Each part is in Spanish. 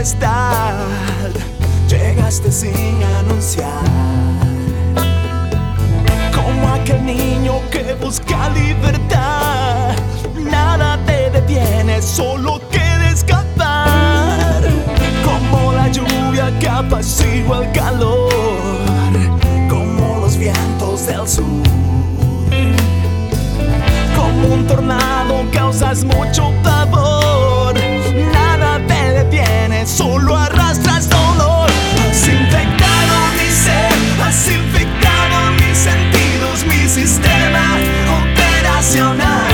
tempestad llegaste sin anunciar, como aquel niño que busca libertad. Nada te detiene, solo queda escapar, como la lluvia que apacigua el calor, como los vientos del sur. Como un tornado causas mucho pavor, nada te detiene, solo arrastras dolor. Has infectado mi ser, has infectado mis sentidos, mi sistema operacional.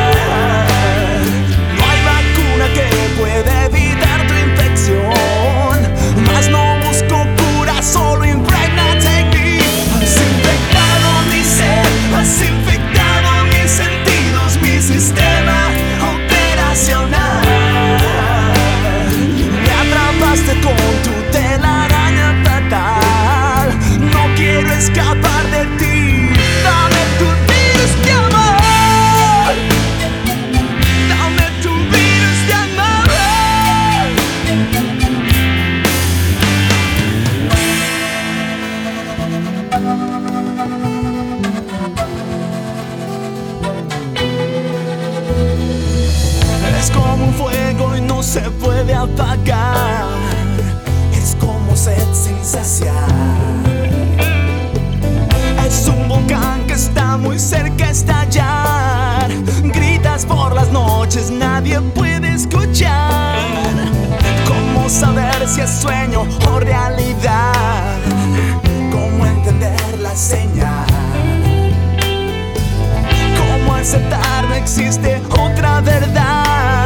No hay vacuna que pueda evitar tu infección, mas no busco cura, solo impregnate en mí. Has infectado mi ser, has infectado mis sentidos, mi sistema operacional. Me atrapaste con tu telaraña fatal, no quiero escapar de ti. Dame tu virus de amor, dame tu virus de amor. Es como un fuego y no se puede apagar, es como sed sin saciar. Es un volcán que está muy cerca a estallar, gritas por las noches, nadie puede escuchar. ¿Cómo saber si es sueño o realidad? ¿Cómo entender la señal? ¿Cómo aceptar no existe otra verdad?